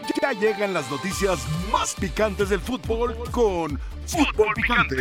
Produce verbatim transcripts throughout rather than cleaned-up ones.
Ya llegan las noticias más picantes del fútbol con Fútbol Picante.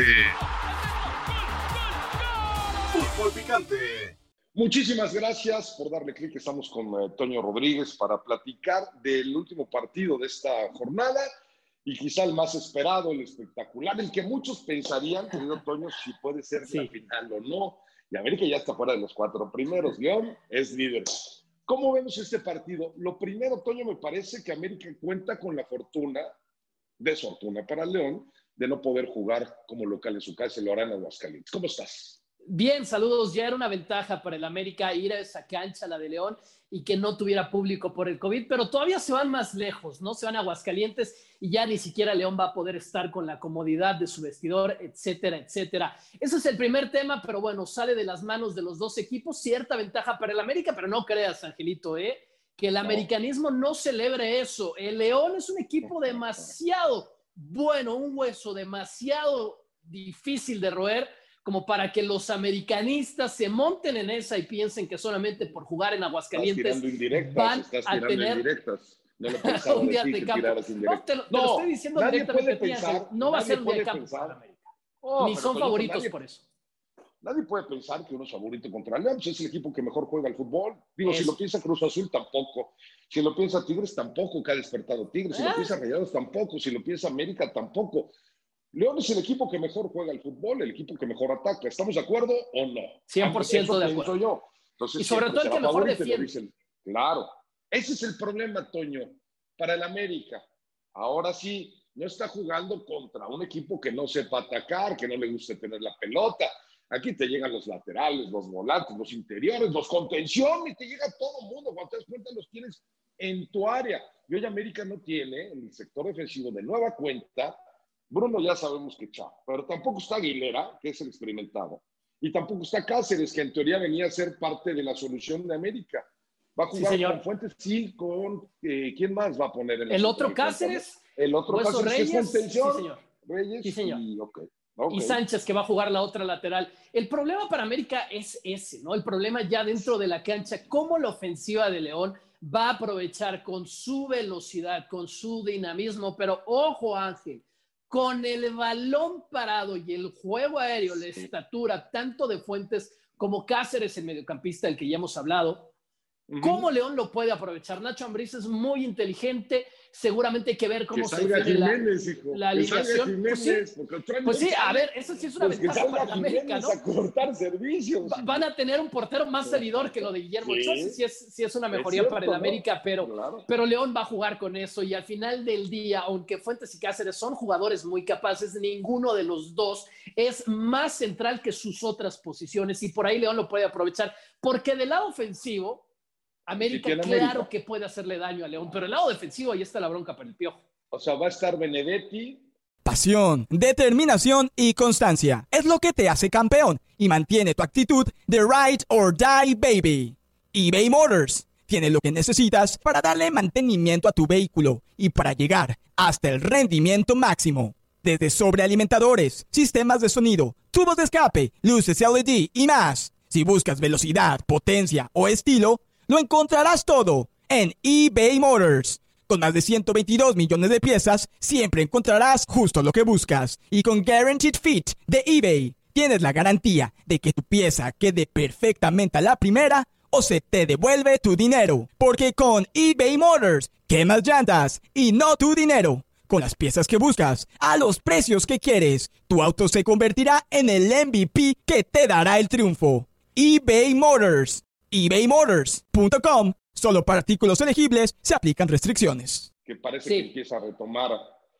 Fútbol Picante. Muchísimas gracias por darle clic. Estamos con eh, Toño Rodríguez para platicar del último partido de esta jornada y quizá el más esperado, el espectacular, el que muchos pensarían, querido Toño, si puede ser sí. la final o no. Y América ya está fuera de los cuatro primeros. León es líder. ¿Cómo vemos este partido? Lo primero, Toño, me parece que América cuenta con la fortuna, desfortuna para León, de no poder jugar como local en su casa, lo harán en Aguascalientes. ¿Cómo estás? Bien, saludos. Ya era una ventaja para el América ir a esa cancha, la de León, y que no tuviera público por el COVID, pero todavía se van más lejos, ¿no? Se van a Aguascalientes y ya ni siquiera León va a poder estar con la comodidad de su vestidor, etcétera, etcétera. Ese es el primer tema, pero bueno, sale de las manos de los dos equipos. Cierta ventaja para el América, pero no creas, Angelito, ¿eh? Que el americanismo no celebre eso. El León es un equipo demasiado bueno, un hueso demasiado difícil de roer, como para que los americanistas se monten en esa y piensen que solamente por jugar en Aguascalientes estás tirando indirectas, van estás a tirando tener indirectas. No lo pensaba un día de, de de campo. No, te lo, te no, lo estoy diciendo directamente. Pensar, no va a ser un día de campo para América. Oh, Ni son favoritos nadie, por eso. Nadie puede pensar que uno es favorito contra León. Pues es el equipo que mejor juega al fútbol. Digo, es. si lo piensa Cruz Azul, tampoco. Si lo piensa Tigres, tampoco, que ha despertado Tigres. Si ¿Eh? lo piensa Rayados, tampoco. Si lo piensa América, tampoco. León es el equipo que mejor juega el fútbol, el equipo que mejor ataca. ¿Estamos de acuerdo o no? cien por ciento de acuerdo. Yo. Entonces, y sobre todo el que mejor defiende. Dicen, claro. Ese es el problema, Toño, para el América. Ahora sí, no está jugando contra un equipo que no sepa atacar, que no le guste tener la pelota. Aquí te llegan los laterales, los volantes, los interiores, los contenciones, te llega todo el mundo. Cuando te das cuenta, los tienes en tu área. Y hoy América no tiene, en el sector defensivo de nueva cuenta, Bruno ya sabemos que chao, pero tampoco está Aguilera, que es el experimentado, y tampoco está Cáceres, que en teoría venía a ser parte de la solución de América. Va a jugar sí, con Fuentes, sí, con... Eh, ¿quién más va a poner en el otro Cáceres? El otro Cáceres, Reyes, es contención. Sí, señor. Reyes sí, señor. Y, okay. Okay. y Sánchez, que va a jugar la otra lateral. El problema para América es ese, ¿no? El problema ya dentro de la cancha, cómo la ofensiva de León va a aprovechar con su velocidad, con su dinamismo, pero ojo, Ángel, con el balón parado y el juego aéreo, la estatura tanto de Fuentes como Cáceres, el mediocampista del que ya hemos hablado, uh-huh. ¿Cómo León lo puede aprovechar? Nacho Ambriz es muy inteligente, seguramente hay que ver cómo que se define Jiménez, la, hijo. la alineación. Jiménez, pues sí, pues sí a ver, eso sí es una pues ventaja para la América, ¿no? A cortar servicios. Va, van a tener un portero más salidor que lo de Guillermo Ochoa, sí, sí, es, sí es una mejoría es cierto, para el América, ¿no? pero, claro. pero León va a jugar con eso y al final del día, aunque Fuentes y Cáceres son jugadores muy capaces, ninguno de los dos es más central que sus otras posiciones y por ahí León lo puede aprovechar, porque del lado ofensivo América, claro América. que puede hacerle daño a León, pero el lado defensivo ahí está la bronca para el Piojo. O sea, va a estar Benedetti. Pasión, determinación y constancia es lo que te hace campeón y mantiene tu actitud de ride or die, baby. eBay Motors tiene lo que necesitas para darle mantenimiento a tu vehículo y para llegar hasta el rendimiento máximo. Desde sobrealimentadores, sistemas de sonido, tubos de escape, luces L E D y más. Si buscas velocidad, potencia o estilo, lo encontrarás todo en eBay Motors. Con más de ciento veintidós millones de piezas, siempre encontrarás justo lo que buscas. Y con Guaranteed Fit de eBay, tienes la garantía de que tu pieza quede perfectamente a la primera o se te devuelve tu dinero. Porque con eBay Motors, quemas llantas y no tu dinero. Con las piezas que buscas, a los precios que quieres, tu auto se convertirá en el M V P que te dará el triunfo. eBay Motors. ebay motors punto com. Solo para artículos elegibles se aplican restricciones. Que parece sí. que empieza a retomar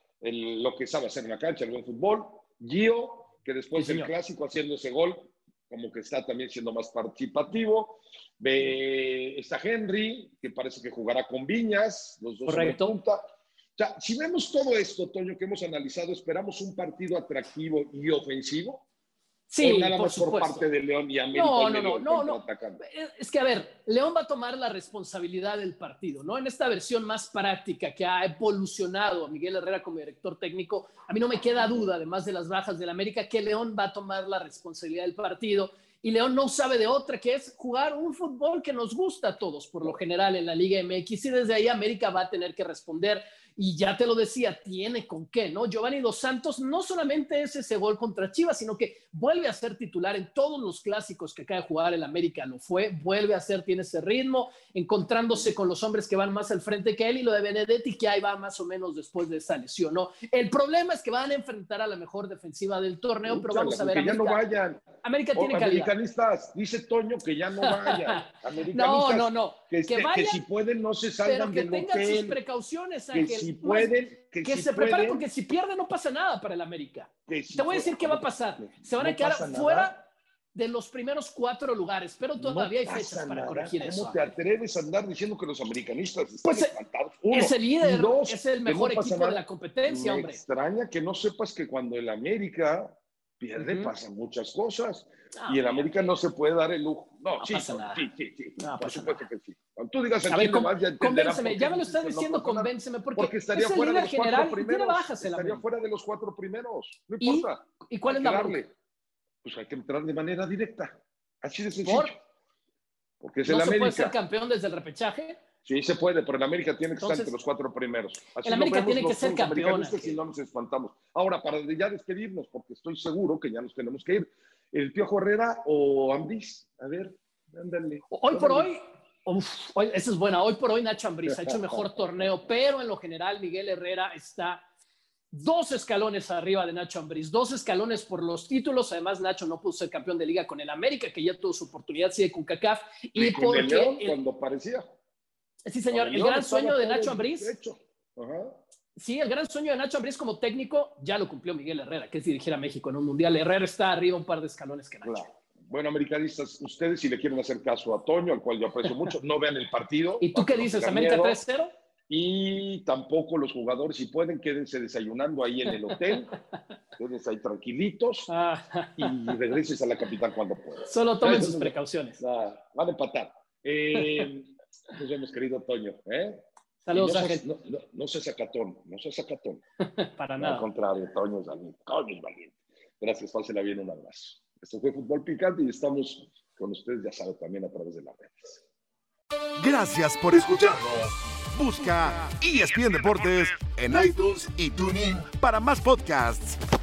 el, lo que sabe hacer en la cancha, el buen fútbol. Gio, que después sí, del clásico haciendo ese gol, como que está también siendo más participativo. Ve, está Henry, que parece que jugará con Viñas, los dos Correcto. en punta. O sea, si vemos todo esto, Toño, que hemos analizado, ¿esperamos un partido atractivo y ofensivo? Sí, o nada por más supuesto. por parte de León y América. No, y no, no, no, no. Es que, a ver, León va a tomar la responsabilidad del partido, ¿no? En esta versión más práctica que ha evolucionado a Miguel Herrera como director técnico, a mí no me queda duda, además de las bajas del América, que León va a tomar la responsabilidad del partido y León no sabe de otra, que es jugar un fútbol que nos gusta a todos, por lo general, en la Liga M X, y desde ahí América va a tener que responder, y ya te lo decía, tiene con qué, ¿no? Giovanni Dos Santos no solamente es ese gol contra Chivas, sino que vuelve a ser titular en todos los clásicos que acaba de jugar el América, lo fue, vuelve a ser, tiene ese ritmo, encontrándose con los hombres que van más al frente que él, y lo de Benedetti, que ahí va más o menos después de esa lesión, ¿no? El problema es que van a enfrentar a la mejor defensiva del torneo, Úchala, pero vamos a ver, que América, ya no vayan. América tiene oh, calidad. Americanistas, dice Toño que ya no vayan. no, no, no. Que, que, vayan, que si pueden no se salgan pero que del tengan hotel, sus precauciones, Ángel. Que si pueden, que, que si se pueden, preparen, porque si pierden no pasa nada para el América. Si Te voy a decir qué va a pasar. Se van no a quedar fuera nada. de los primeros cuatro lugares, pero todavía no hay fechas para nada. corregir ¿Cómo eso. ¿Cómo te atreves a andar diciendo que los americanistas están pues espantados? Uno, es el líder, dos, es el mejor no equipo nada. de la competencia, Me hombre. extraña que no sepas que cuando el América pierde uh-huh. pasan muchas cosas. No, y el América no se puede dar el lujo. No, no sí, pasa nada. sí, sí, sí. No, por supuesto nada. que sí. Cuando tú digas a ver, con, más, ya convénceme, ya me lo estás diciendo, convénceme, porque, porque estaría es el fuera líder de los general y tiene bajas el Estaría América. fuera de los cuatro primeros, no ¿Y, importa. ¿Y cuál hay es la darle. Bronca? Pues hay que entrar de manera directa, así de sencillo. ¿Por? Porque es ¿No el se América. puede ser campeón desde el repechaje? Sí, se puede, pero el América tiene que Entonces, estar entre los cuatro primeros. Así el América tiene que ser campeón. Si no nos espantamos. Ahora, para ya despedirnos, porque estoy seguro que ya nos tenemos que ir, ¿el Piojo Herrera o Ambriz? A ver, ándale. Hoy por hoy, uf, hoy, esa es buena, hoy por hoy Nacho Ambriz ha hecho mejor torneo, pero en lo general Miguel Herrera está dos escalones arriba de Nacho Ambriz, dos escalones por los títulos. Además, Nacho no pudo ser campeón de liga con el América, que ya tuvo su oportunidad, sigue con CONCACAF. Y, y porque... El León, el, cuando parecía. Sí, señor, el, el gran sueño de Nacho Ambriz. Sí, el gran sueño de Nacho Ambriz como técnico ya lo cumplió Miguel Herrera, que es dirigir a México en un mundial. Herrera está arriba un par de escalones que Nacho. Claro. Bueno, americanistas, ustedes si le quieren hacer caso a Toño, al cual yo aprecio mucho, no vean el partido. ¿Y tú qué dices? ¿América tres cero? Y tampoco los jugadores, si pueden, quédense desayunando ahí en el hotel, quédense ahí tranquilitos y regreses a la capital cuando puedan. Solo tomen sus precauciones. Nah, van a empatar. Eh, nos vemos, querido Toño. ¿eh? Saludos, no Ángel. No, no, no seas sacatón, no seas sacatón. Para no, nada. Al contrario, Toño es valiente. Toño es valiente. Gracias, pásela bien, un abrazo. Esto fue Fútbol Picante y estamos con ustedes, ya saben, también a través de las redes. Gracias por escucharnos. Busca E S P N Deportes en iTunes y TuneIn para más podcasts.